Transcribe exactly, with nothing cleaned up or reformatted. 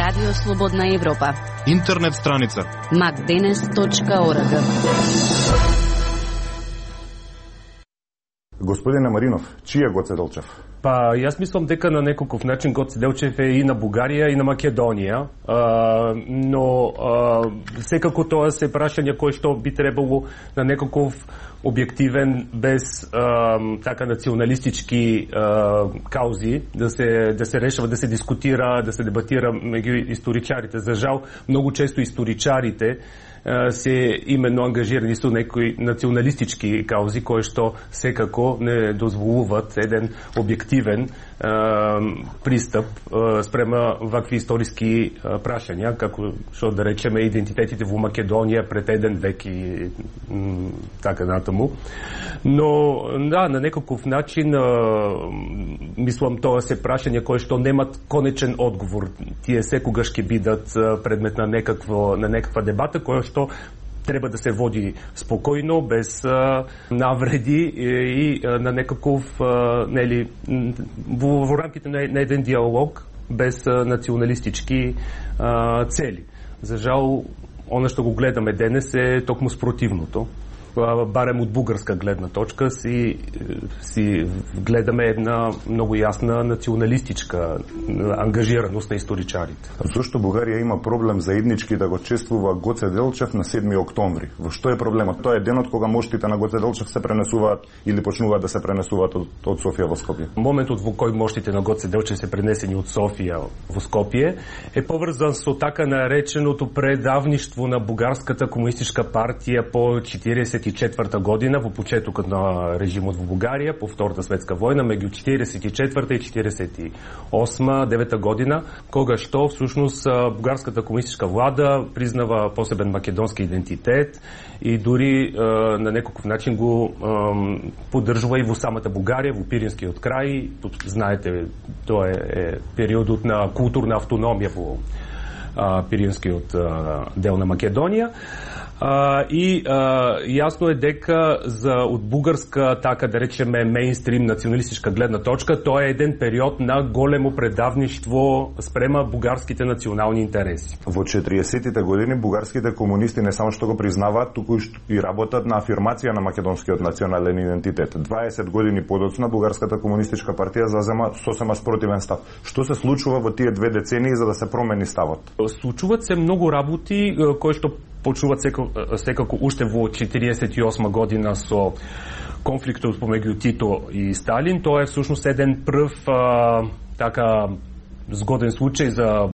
Радио Слободна Европа. Интернет страница макденес точка орг. Господине Маринов, чија е Гоце Делчев? Па, јас мислам дека на неколков начин Гоце Делчев е и на Бугарија и на Македонија, а, но а, секако тоа се прашања кои што би требало на неколков објективен, без а, така националистички а, каузи да се да се решава, да се дискутира, да се дебатира меѓу историчарите. За жал, многу често историчарите се именно ангажирани со некои националистички каузи кои што секако не дозволуваат еден објективен е, пристап е, спрема вакви историски е, прашања, како што да речеме идентитетите во Македонија пред еден век и м, така натаму. Но да, на некаков начин е, мислам тоа се прашања кои што немат конечен одговор. Тие секогаш ќе бидат предмет на некакво на некаква дебата која што треба да се води спокојно, без а, навреди и, и а, на некаков а, нели во, во рамките на, на еден диалог без а, националистички а, цели. За жал, она што го гледаме денес е токму спротивното. Барем од бугарска гледна точка си, си гледаме една многу јасна националистичка ангажираност на историчарите. Зошто Бугарија има проблем заеднички да го чествува Гоце Делчев на седми октомври? Во што е проблемот? Тоа е денот кога моштите на Гоце Делчев се пренесуваат или почнуваат да се пренесуваат од, од Софија во Скопје? Моментот во кој моштите на Гоце Делчев се пренесени од Софија во Скопје е поврзан со така нареченото предавништво на Бугарската комунистичка партија по четириесет и четврта година, во почетокот на режимот во Бугарија, по Втората светска војна, меѓу четириесет и четврта и четириесет и осма девета година, кога што всушност бугарската комунистичка влада признава посебен македонски идентитет и дури е, на некаков начин го е, поддржува и во самата Бугарија, во Пиринскиот крај. Знаете, тоа е, е периодот на културна автономија во е, Пиринскиот е, дел на Македонија. Uh, и uh, јасно е дека за од бугарска, така да речеме, мејнстрим националистичка гледна точка, тоа е еден период на големо предавништво спрема бугарските национални интереси. Во четириесеттите години бугарските комунисти не само што го признаваат, туку и работат на афирмација на македонскиот национален идентитет. дваесет години подоцна бугарската комунистичка партија зазема сосема спротивен став. Што се случува во тие две децении за да се промени ставот? Случуваат се многу работи кои што почнуваат секако, секако уште во четириесет и осма година со конфликтот помеѓу Тито и Сталин. Тоа е всушност еден прв а, така згоден случај за